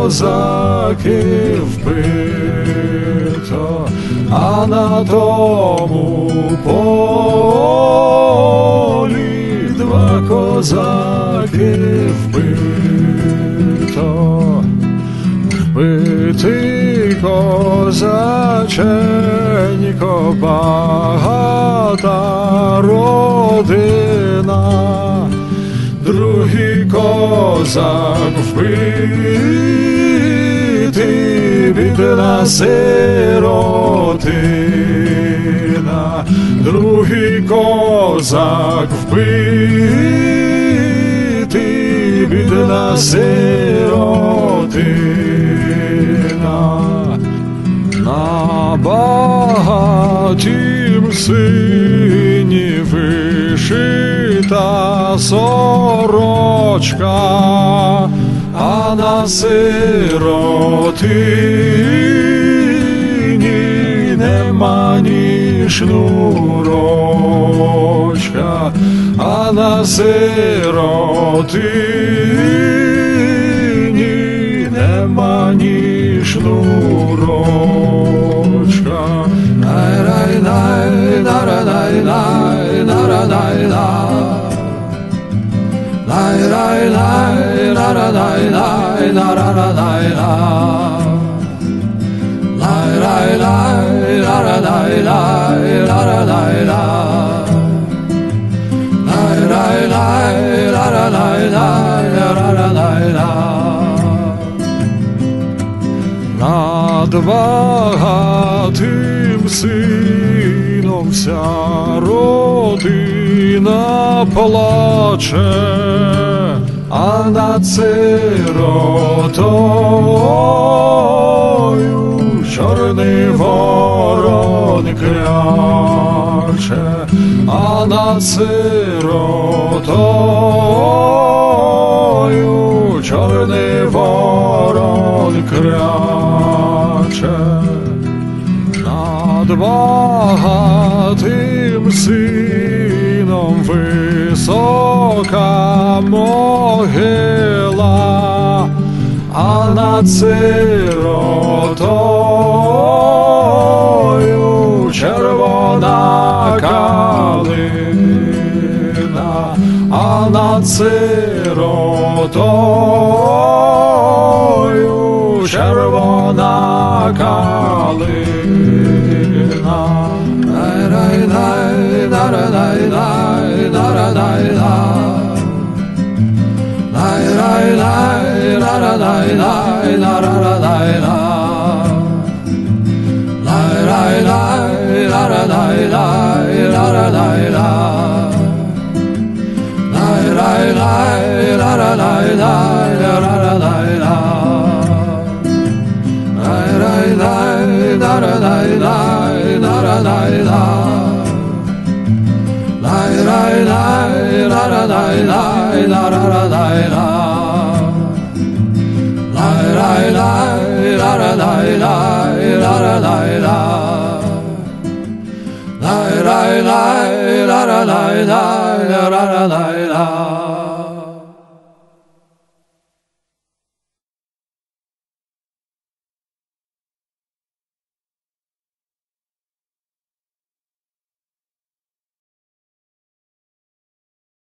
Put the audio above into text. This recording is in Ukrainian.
козаків вбито, а на тому полі два козаки вбито. Вбитий козаченько, багата родина, другий козак вбитий, бідна сиротина, другий козак вбитий, бідна сиротина. На багатім сині вишита сорочка, а на сиротині нема ні шнурочка, а на сиротині нема ні шнурочка. Над багатим сином вся родина плаче, а над сиротою чорний ворон кряче, а над сиротою чорний ворон кряче. Над багатим сином висока могила, а над сиротою червона калина, а над сиротою червона калина. La